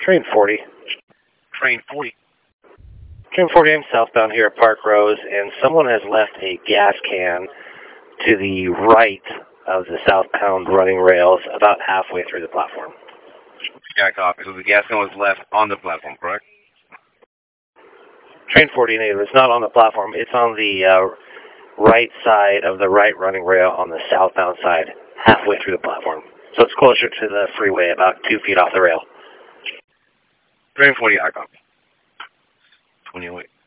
Train 40. Train 40. Train 40, I'm southbound here at Park Rose, and someone has left a gas can to the right of the southbound running rails about halfway through the platform. Yeah, copy. So the gas can was left on the platform, correct? Train 40 native. It's not on the platform. It's on the right side of the right running rail on the southbound side, halfway through the platform. So it's closer to the freeway, about 2 feet off the rail. Train 40, I copy. 28.